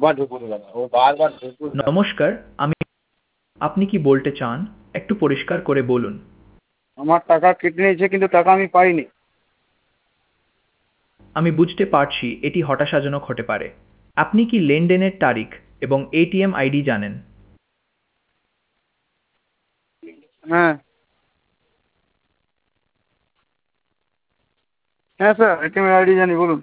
আবার ঢুকুন গেল, ও বারবার ঢুকুন গেল। নমস্কার, আমি আপনি কি বলতে চান? একটু পরিষ্কার করে বলুন। আমার টাকা কেটে নিয়েছে কিন্তু টাকা আমি পাইনি। আমি বুঝতে পারছি এটি হতাশাজনক হতে পারে। আপনি কি লেনদেনের তারিখ এবং এটিএম আইডি জানেন? হ্যাঁ, হ্যাঁ স্যার, এটিএম আইডি জানি, বলুন।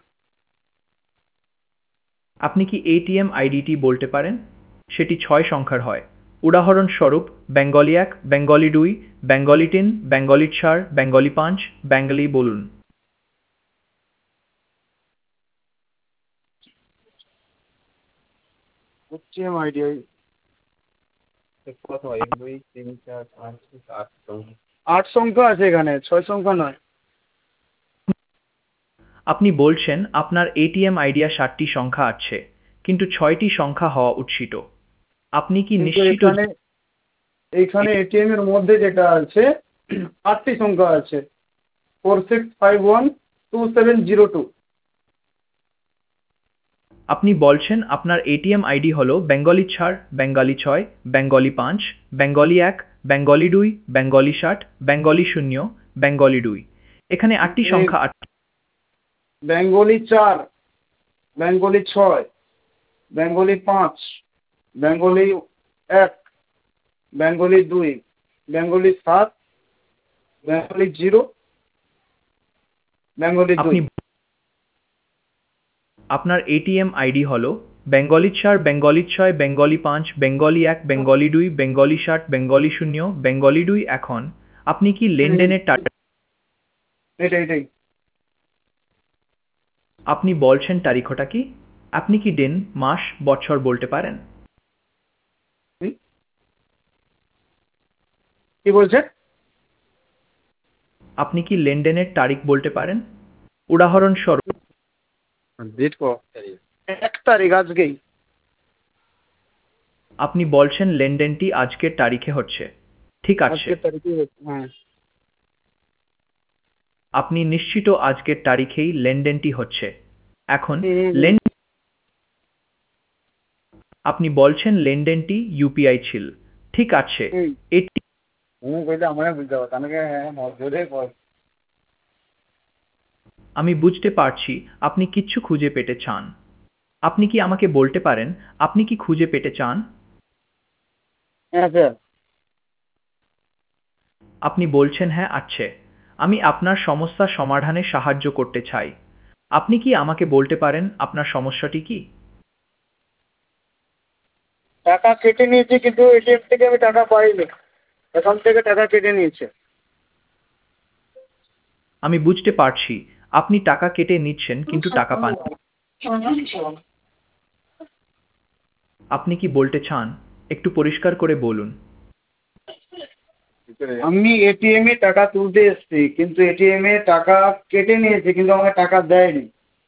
আপনি কি এটিএম আইডিটি বলতে পারেন? সেটি ৬ সংখ্যার হয়। উদাহরণস্বরূপ বেঙ্গলি ১, বেঙ্গলি ২, বেঙ্গলি ৩, বেঙ্গলি ৪, বেঙ্গলি ৫, বেঙ্গলি বলুন। এটিএম আইডি কত হয়? 1 2 3 4 5 6 8 8 সংখ্যা আছে এখানে, 6 সংখ্যা নয়। আপনি বলছেন আপনার এটিএম আইডিয়া ৭টি সংখ্যা আছে, কিন্তু ৬টি সংখ্যা হওয়া উচিত। আপনি কি কিন্তু নিশ্চিত এখানে যে এইখানে এটি এটিএম এর মধ্যে যেটা আছে 8টি সংখ্যা আছে, 46512702। আপনি বলছেন আপনার এটিএম আইডি হল বেঙ্গলি ৪, বেঙ্গলি ৬, বেঙ্গলি ৫, বেঙ্গলি ১, বেঙ্গলি ২, বেঙ্গলি ৭, বেঙ্গলি ০, বেঙ্গলি ২। এখানে ৮টি এই সংখ্যা আছে। বেঙ্গলি 4, বেঙ্গলি 6, বেঙ্গলি 5, বেঙ্গলি 1, বেঙ্গলি 2, বেঙ্গলি 7, বেঙ্গলি 0, বেঙ্গলি 2। আপনি আপনার এটিএম আইডি হল বেঙ্গলি ৪, বেঙ্গলি ৬, বেঙ্গলি ৫, বেঙ্গলি ১, বেঙ্গলি ২, বেঙ্গলি ৭, বেঙ্গলি ০, বেঙ্গলি ২। এখন আপনি কি হুম, লেনদেনের এটাই। আপনি বলছেন তারিখটা কি? আপনি কি দিন, মাস, বছর বলতে পারেন? হুম, কি বলছেন? আপনি কি লেনদেনের তারিখ বলতে পারেন? উদাহরণস্বরূপ ডেট কো 1 তারিখ আজকেই। আপনি বলছেন লেনদেনটি আজকের তারিখে হচ্ছে। ঠিক আছে। আজকের তারিখে হচ্ছে, হ্যাঁ। আপনি নিশ্চিত আজকের তারিখেই লেনদেনটি হচ্ছে। এখন হুম। লেন আপনি বলছেন লেনদেনটি ইউপিআই ছিল। ঠিক আছে। হুম, এটি তুমি কইলে আমারে বুঝতে পারো, তাহলে হ্যাঁ মজুরে কর। আমি বুঝতে পারছি আপনি কিচ্ছু খুঁজে পেতে চান। আপনি কি আমাকে বলতে পারেন আপনি কি খুঁজে পেতে চান? হ্যাঁ স্যার। আপনি বলছেন হ্যাঁ আছে। আমি আপনার সমস্যা সমাধানে সাহায্য করতে চাই। আপনি কি আমাকে বলতে পারেন আপনার সমস্যাটি কি? টাকা কেটে নিয়েছে কিন্তু এটিএম থেকে আমি টাকা পাইনি, অ্যাকাউন্ট থেকে টাকা কেটে নিয়েছে। আমি বুঝতে পারছি আপনি টাকা কেটে নিচ্ছেন কিন্তু টাকা পান। আপনি কি বলতে চান? একটু পরিষ্কার করে বলুন। আমি এটিএম এ টাকা তুলতে এসেছি কিন্তু এটিএম এ টাকা কেটে নিয়েছে কিন্তু আমাকে টাকা দেয়নি।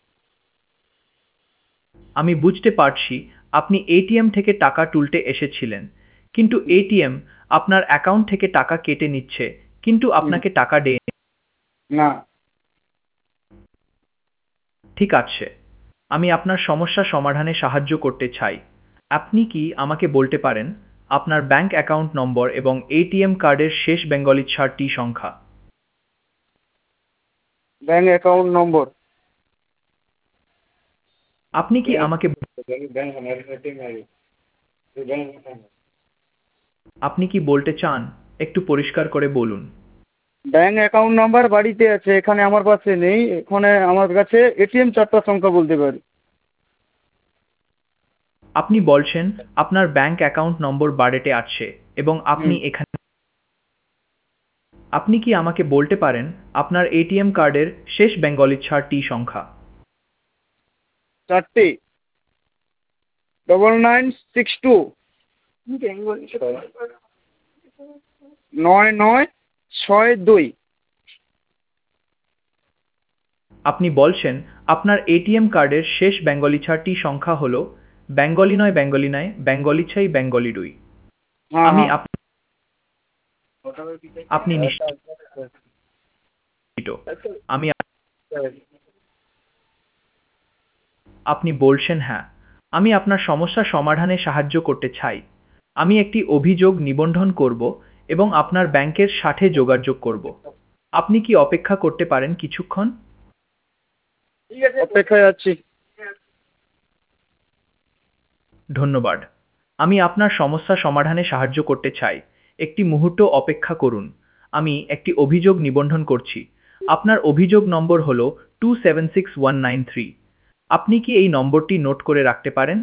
আমি বুঝতে পারছি আপনি এটিএম থেকে টাকা তুলতে এসেছিলেন, কিন্তু এটিএম আপনার অ্যাকাউন্ট থেকে টাকা কেটে নিচ্ছে, কিন্তু হুম, আপনাকে টাকা দেয়নি। না। ঠিক আছে। আমি আপনার সমস্যা সমাধানে সাহায্য করতে চাই। আপনি কি আমাকে বলতে পারেন আপনার ব্যাংক অ্যাকাউন্ট নম্বর এবং এটিএম কার্ডের শেষ বেঙ্গলি ৪টি সংখ্যা? ব্যাংক অ্যাকাউন্ট নম্বর। আপনি কি আমাকে আপনি কি বলতে চান? একটু পরিষ্কার করে বলুন। ব্যাংক অ্যাকাউন্ট নাম্বার বাড়িতে আছে, এখানে আমার কাছে নেই, এখানে আমার কাছে এটিএম 4টা সংখ্যা বলতে পারি। আপনি বলছেন আপনার ব্যাংক অ্যাকাউন্ট নম্বর বাড়িতে আছে এবং আপনি হুম, এখানে আপনি কি আমাকে বলতে পারেন আপনার এটিএম কার্ডের শেষ বেঙ্গলি ৪টি সংখ্যা? 4টে 9962 9962। আপনি বলছেন আপনার এটিএম কার্ডের শেষ বেঙ্গলি ৪টি সংখ্যা হল বেঙ্গলি ৯, বেঙ্গলি ৯, বেঙ্গলি ৬, বেঙ্গলি ২। হ্যাঁ, আমি হ্যাঁ। আপনি নিশ্চিত? আমি আপনি বলছেন হ্যাঁ। আমি আপনার সমস্যা সমাধানে সাহায্য করতে চাই। আমি একটি অভিযোগ নিবন্ধন করব এবং আপনার ব্যাংকের সাথে যোগাযোগ করব। আপনি কি অপেক্ষা করতে পারেন কিছুক্ষণ? অপেক্ষায় আছি। ধন্যবাদ। আমি আপনার সমস্যা সমাধানে সাহায্য করতে চাই। একটি মুহূর্ত অপেক্ষা করুন। আমি একটি অভিযোগ নিবন্ধন করছি। আপনার অভিযোগ নম্বর হল 276193। আপনি কি এই নম্বরটি নোট করে রাখতে পারেন?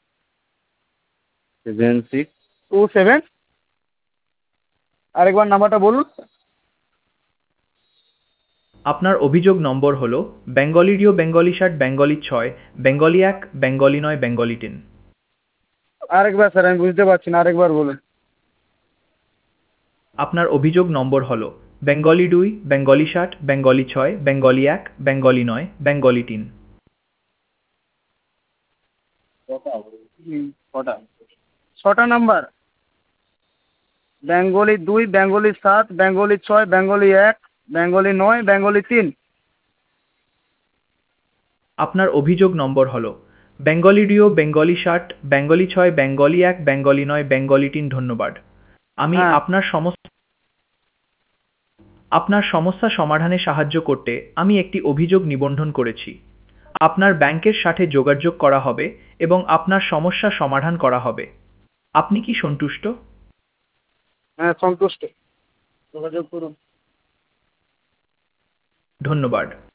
7627। আরেকবার নাম্বারটা বলুন। আপনার অভিযোগ নম্বর হল বেঙ্গলি ডিও বেঙ্গলি 60 বেঙ্গলি 6 বেঙ্গলি 1 বেঙ্গলি 9 বেঙ্গলি 3। আরেকবার স্যার, আমি বুঝতে পারছি না, আরেকবার বলুন। আপনার অভিযোগ নম্বর হল বেঙ্গলি 2 বেঙ্গলি 60 বেঙ্গলি 6 বেঙ্গলি 1 বেঙ্গলি 9 বেঙ্গলি 3। ছটা, ছটা নাম্বার। বেঙ্গলি 2, বেঙ্গলি 7, বেঙ্গলি 6, বেঙ্গলি 1, বেঙ্গলি 9, বেঙ্গলি 3। আপনার অভিযোগ নম্বর হল বেঙ্গলি ডিও বেঙ্গলি 60 বেঙ্গলি 6 বেঙ্গলি 1 বেঙ্গলি 9 বেঙ্গলি 3। ধন্যবাদ। আমি হ্যাঁ। আপনার সমস্যা সমাধানে সাহায্য করতে আমি একটি অভিযোগ নিবন্ধন করেছি। আপনার ব্যাংকের সাথে যোগাযোগ করা হবে এবং আপনার সমস্যা সমাধান করা হবে। আপনি কি সন্তুষ্ট? হ্যাঁ, সন্তুষ্ট। যোগাযোগ করুন। ধন্যবাদ।